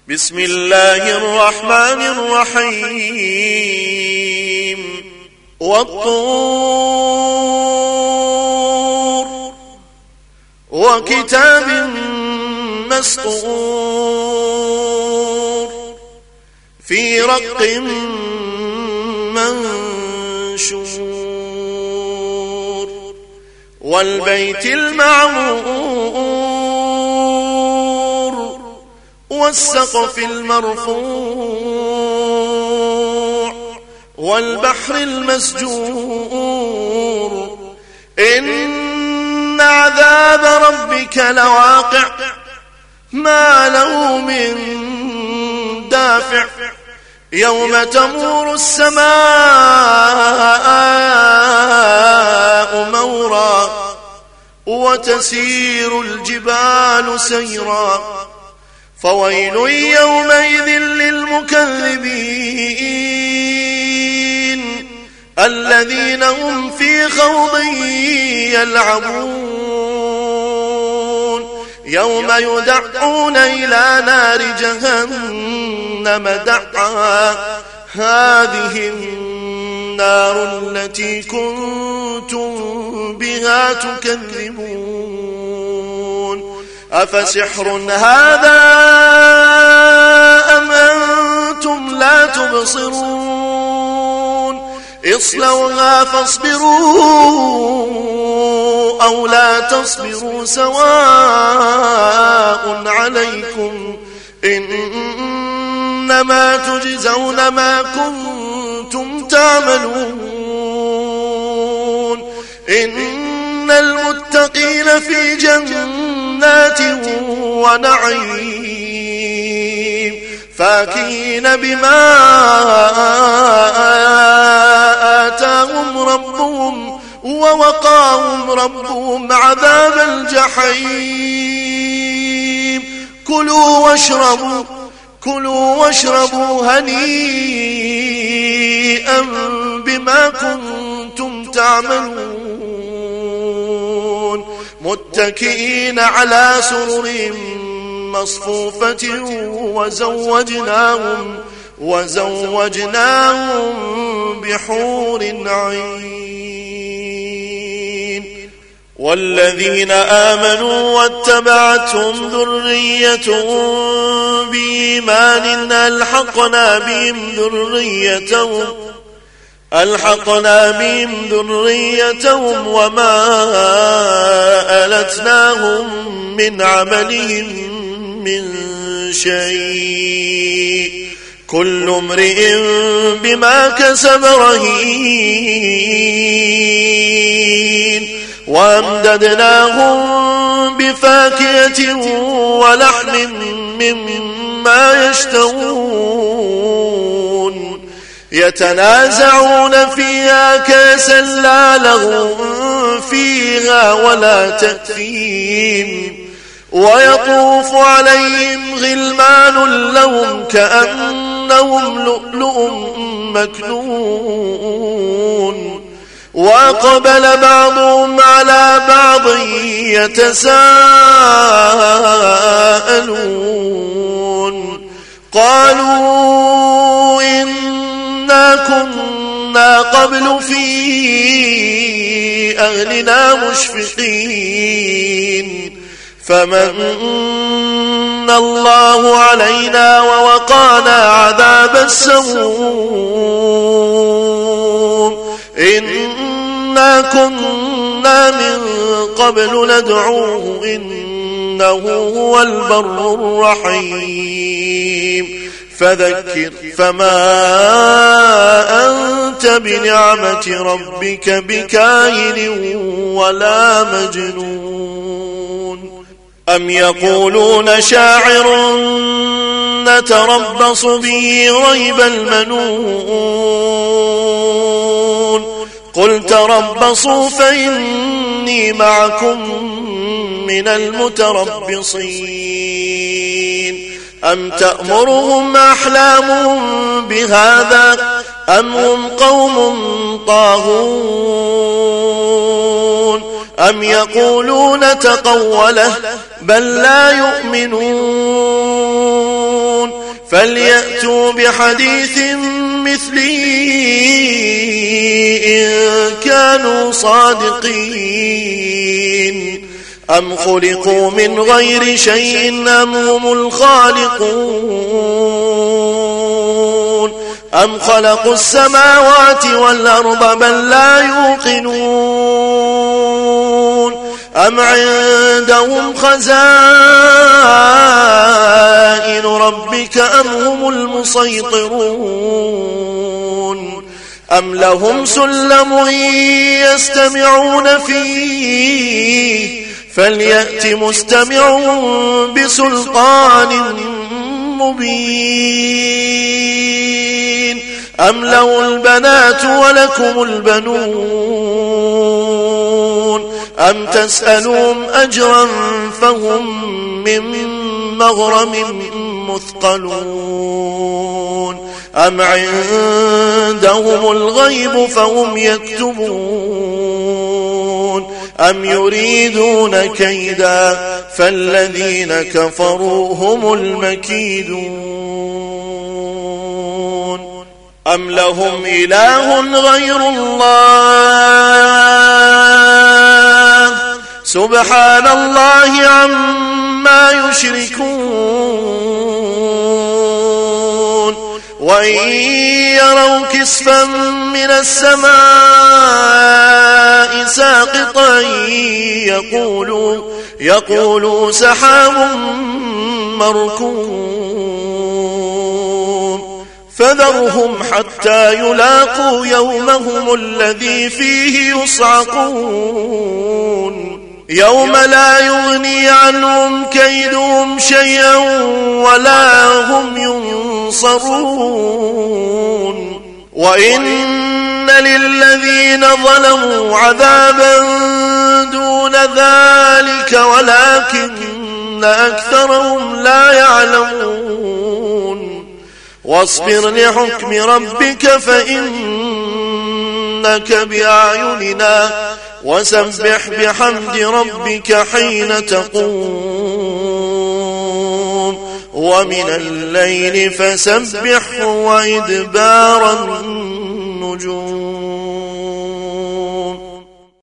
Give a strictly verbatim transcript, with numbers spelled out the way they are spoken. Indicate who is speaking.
Speaker 1: بسم الله الرحمن الرحيم والطور وكتاب مسطور في رق منشور والبيت المعمور والسقف المرفوع والبحر المسجور إن عذاب ربك لواقع ما له من دافع يوم تمور السماء مورا وتسير الجبال سيرا فويل يومئذ للمكذبين الذين هم في خوض يلعبون يوم يدعون إلى نار جهنم دعا هذه النار التي كنتم بها تكذبون أفسحر هذا أم أنتم لا تبصرون اصلوها فاصبروا أو لا تصبروا سواء عليكم إنما تجزون ما كنتم تعملون إن المتقين في جنات ونعيم فاكهين بما آتاهم ربهم ووقاهم ربهم عذاب الجحيم كلوا واشربوا كلوا واشربوا هنيئا بما كنتم تعملون متكئين على سرر مصفوفة وزوجناهم وزوجناهم بحور عين والذين آمنوا واتبعتهم ذريتهم بإيمان ألحقنا بهم ذريتهم ألحقنا بهم ذريتهم وما ألتناهم من عملهم من شيء كل امرئ بما كسب رهين وأمددناهم بفاكهة ولحم مما يشتهون يتنازعون فيها كأسا لا لغو فيها ولا تأثيم ويطوف عليهم غلمان لهم كأنهم لؤلؤ مكنون وأقبل بعضهم على بعض يتساءلون قالوا إنا كنا قبل في أهلنا مشفقين فمن الله علينا ووقانا عذاب السموم إنا كنا من قبل ندعوه إنه هو البر الرحيم فذكر فما أنت بنعمة ربك بكاهن ولا مجنون أم يقولون شاعر نتربص به ريب المنون قل تربصوا فإني معكم من المتربصين أم تأمرهم أحلامهم بهذا أم هم قوم طاغون أم يقولون تقوله بل لا يؤمنون فليأتوا بحديث مثله إن كانوا صادقين أم خلقوا من غير شيء أم هم الخالقون أم خلقوا السماوات والأرض بل لا يوقنون أم عندهم خزائن ربك أم هم المسيطرون أم لهم سلم يستمعون فيه فليأت مستمع بسلطان مبين أم له البنات ولكم البنون أم تسألهم أجرا فهم من مغرم مثقلون أم عندهم الغيب فهم يكتبون أم يريدون كيدا فالذين كفروا هم المكيدون أم لهم إله غير الله سبحان الله عما يشركون وإن يروا كسفا من السماء ساقطا يقولوا, يقولوا سحاب مركوم فذرهم حتى يلاقوا يومهم الذي فيه يصعقون يوم لا يغني عنهم كيدهم شيئا ولا هم ينصرون وإن للذين ظلموا عذابا دون ذلك ولكن أكثرهم لا يعلمون واصبر لحكم ربك فإنك بأعيننا وسبح بحمد ربك حين تقوم ومن الليل فسبح وإدبار النجوم.